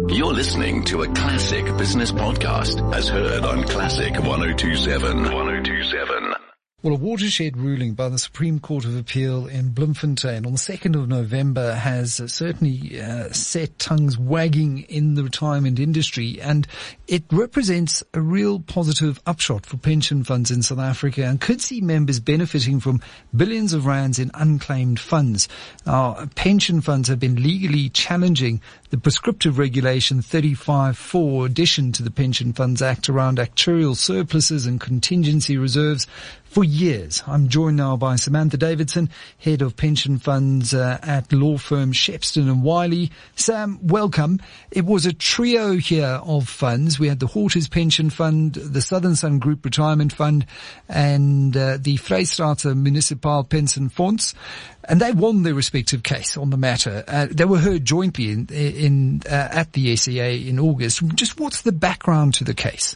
You're listening to a Classic Business Podcast as heard on Classic 102.7. 102.7. Well, a watershed ruling by the Supreme Court of Appeal in Bloemfontein on the 2nd of November has certainly set tongues wagging in the retirement industry, and it represents a real positive upshot for pension funds in South Africa and could see members benefiting from billions of rands in unclaimed funds. Now, pension funds have been legally challenging the prescriptive regulation 35(4) addition to the Pension Funds Act around actuarial surpluses and contingency reserves for years. I'm joined now by Samantha Davidson, head of pension funds at law firm Shepstone and Wiley. Sam, welcome. It was a trio here of funds. We had the Hortus Pension Fund, the Southern Sun Group Retirement Fund, and the Vrystaatse Municipal Pensioenfonds. And they won their respective case on the matter. They were heard jointly at the SCA in August. Just what's the background to the case?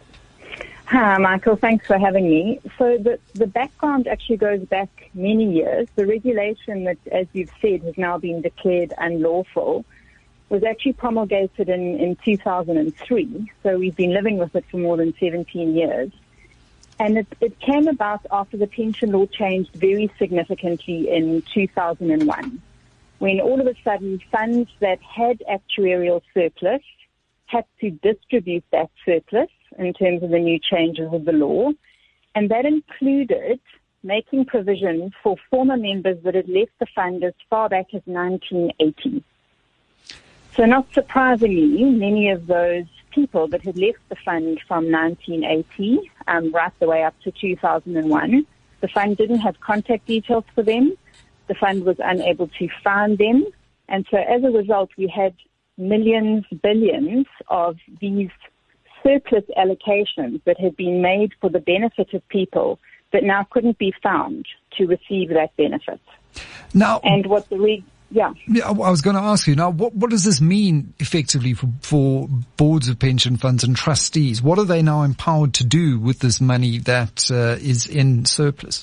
Hi, Michael. Thanks for having me. So the background actually goes back many years. The regulation that, as you've said, has now been declared unlawful was actually promulgated in 2003. So we've been living with it for more than 17 years. And it came about after the pension law changed very significantly in 2001, when all of a sudden funds that had actuarial surplus had to distribute that surplus in terms of the new changes of the law. And that included making provision for former members that had left the fund as far back as 1980. So not surprisingly, many of those people that had left the fund from 1980 right the way up to 2001, the fund didn't have contact details for them. The fund was unable to find them. And so as a result, we had millions, billions of these surplus allocations that had been made for the benefit of people that now couldn't be found to receive that benefit. Now, and what the Yeah, I was going to ask you now, what does this mean effectively for boards of pension funds and trustees? What are they now empowered to do with this money that is in surplus?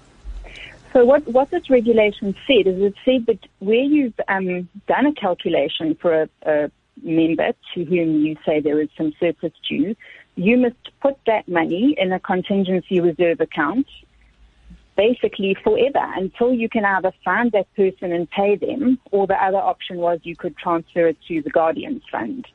So what this regulation said is it said that where you've done a calculation for a member to whom you say there is some surplus due, you must put that money in a contingency reserve account basically forever until you can either find that person and pay them, or the other option was you could transfer it to the Guardians Fund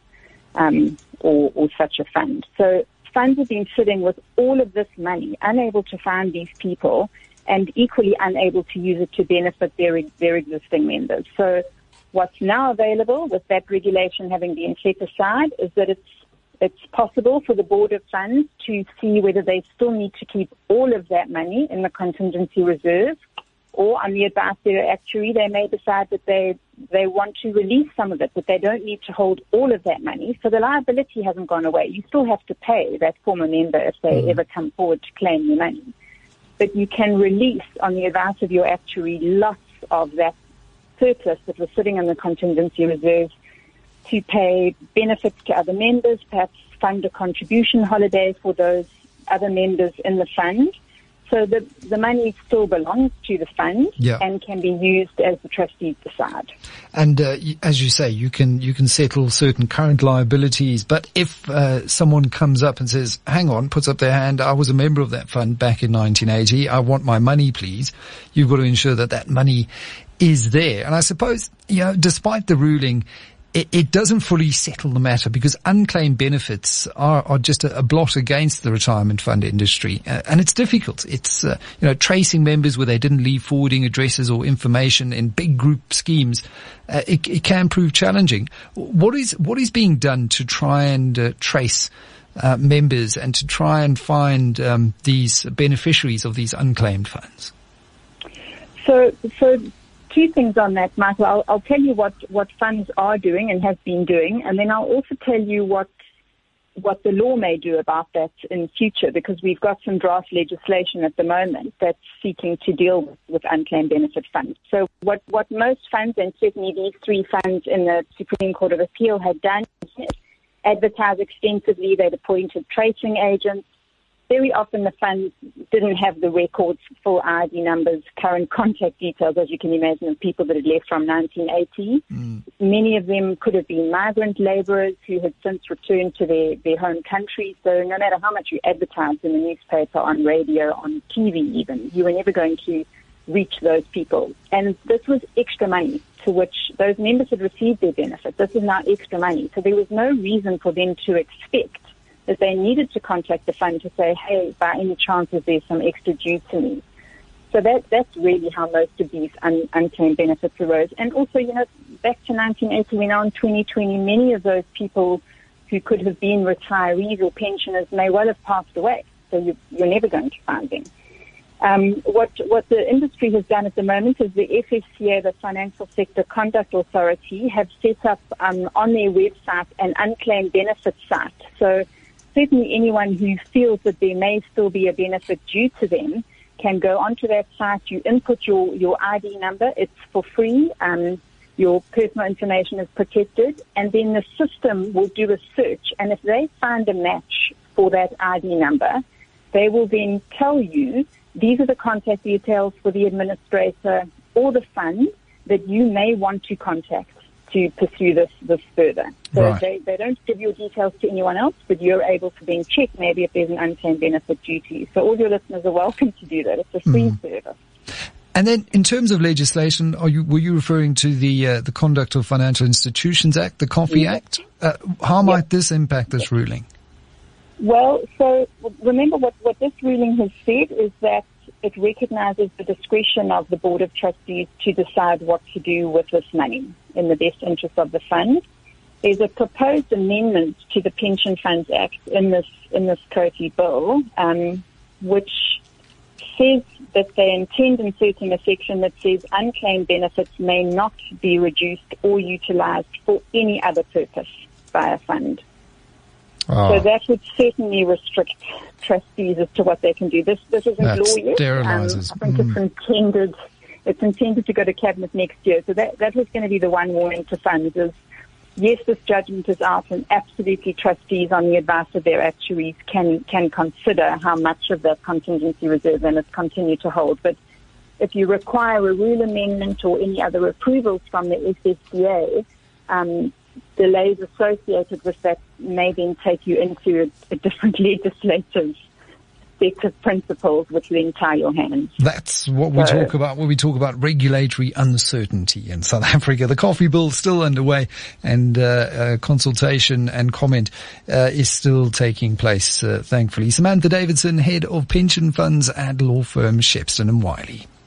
or such a fund. So funds have been sitting with all of this money, unable to find these people and equally unable to use it to benefit their existing members. So what's now available with that regulation having been set aside is that it's possible for the board of funds to see whether they still need to keep all of that money in the contingency reserve, or on the advice of their actuary, they may decide that they want to release some of it, but they don't need to hold all of that money. So the liability hasn't gone away. You still have to pay that former member if they ever come forward to claim their money. But you can release, on the advice of your actuary, lots of that surplus that was sitting in the contingency reserve to pay benefits to other members, perhaps fund a contribution holiday for those other members in the fund. So the money still belongs to the fund and can be used as the trustees decide. And as you say, you can settle certain current liabilities. But if someone comes up and says, hang on, puts up their hand, I was a member of that fund back in 1980, I want my money, please, you've got to ensure that that money is there. And I suppose, despite the ruling, it doesn't fully settle the matter because unclaimed benefits are just a blot against the retirement fund industry. And it's difficult. It's, tracing members where they didn't leave forwarding addresses or information in big group schemes. It can prove challenging. What is being done to try and trace members and to try and find these beneficiaries of these unclaimed funds? So two things on that, Michael. I'll tell you what funds are doing and have been doing, and then I'll also tell you what the law may do about that in future, because we've got some draft legislation at the moment that's seeking to deal with unclaimed benefit funds. So what most funds, and certainly these three funds in the Supreme Court of Appeal, had done is advertise extensively. They'd appointed tracing agents. very often the funds didn't have the records, full ID numbers, current contact details, as you can imagine, of people that had left from 1980. Many of them could have been migrant laborers who had since returned to their home country. So no matter how much you advertised in the newspaper, on radio, on TV even, you were never going to reach those people. And this was extra money to which those members had received their benefit. This is now extra money. So there was no reason for them to expect that they needed to contact the fund to say, hey, by any chance is there some extra due to me? So that's really how most of these unclaimed benefits arose. And also, back to 1980, we're now in 2020, many of those people who could have been retirees or pensioners may well have passed away. So you're never going to find them. What the industry has done at the moment is the FSCA, the Financial Sector Conduct Authority, have set up on their website an unclaimed benefits site. So certainly anyone who feels that there may still be a benefit due to them can go onto that site. You input your ID number. It's for free. Your personal information is protected. And then the system will do a search. And if they find a match for that ID number, they will then tell you these are the contact details for the administrator or the fund that you may want to contact to pursue this further. So Right. they don't give your details to anyone else, but you're able to then check maybe if there's an unclaimed benefit due to you. So all your listeners are welcome to do that. It's a free service. And then in terms of legislation, were you referring to the Conduct of Financial Institutions Act, the COFI Act? How might this impact this ruling? Well, so remember what this ruling has said is that it recognizes the discretion of the Board of Trustees to decide what to do with this money in the best interest of the fund. There's a proposed amendment to the Pension Funds Act in this COFI bill, which says that they intend inserting a section that says unclaimed benefits may not be reduced or utilized for any other purpose by a fund. So that would certainly restrict trustees as to what they can do. This isn't law yet. Sterilizes. I think it's intended to go to Cabinet next year. So that was going to be the one warning to funds is, yes, this judgment is out and absolutely trustees on the advice of their actuaries can consider how much of that contingency reserve they must continue to hold. But if you require a rule amendment or any other approvals from the FSCA, delays associated with that may then take you into a different legislative set of principles which then tie your hands. That's what we talk about when we talk about regulatory uncertainty in South Africa. The COFI bill still underway and consultation and comment is still taking place, thankfully. Samantha Davidson, Head of Pension Funds at law firm Shepstone & Wiley.